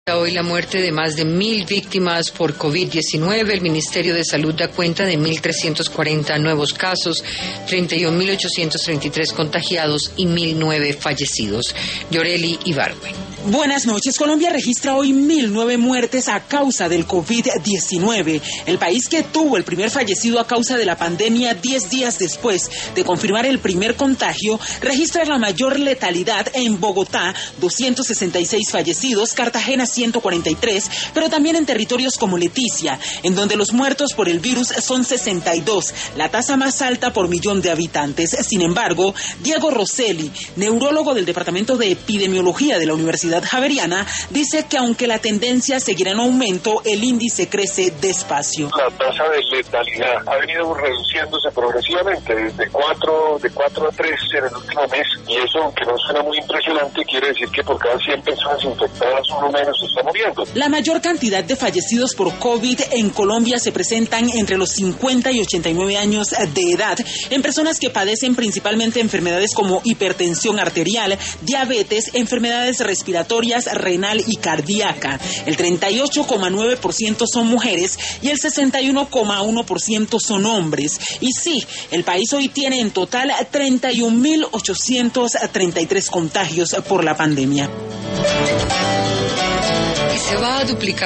Hoy la muerte de más de 1.000 víctimas por COVID-19. El Ministerio de Salud da cuenta de 1.340 nuevos casos, 31.833 contagiados y 1.009 fallecidos. Yoreli Ibargüen. Buenas noches. Colombia registra hoy 1.009 muertes a causa del COVID-19. El país que tuvo el primer fallecido a causa de la pandemia 10 días después de confirmar el primer contagio, registra la mayor letalidad en Bogotá, 266 fallecidos, Cartagena 143, pero también en territorios como Leticia, en donde los muertos por el virus son 62, la tasa más alta por millón de habitantes. Sin embargo, Diego Rosselli, neurólogo del Departamento de Epidemiología de la Universidad Javeriana, dice que aunque la tendencia seguirá en aumento, el índice crece despacio. La tasa de letalidad ha venido reduciéndose progresivamente, de 4 a 3 en el último mes, y eso, aunque no suena muy impresionante, quiere decir que por cada 100 personas infectadas, uno menos se está muriendo. La mayor cantidad de fallecidos por COVID en Colombia se presentan entre los 50 y 89 años de edad, en personas que padecen principalmente enfermedades como hipertensión arterial, diabetes, enfermedades respiratorias, renal y cardíaca. El 38,9% son mujeres y el 61,1% son hombres. Y sí, el país hoy tiene en total 31.833 contagios por la pandemia. Y se va a duplicar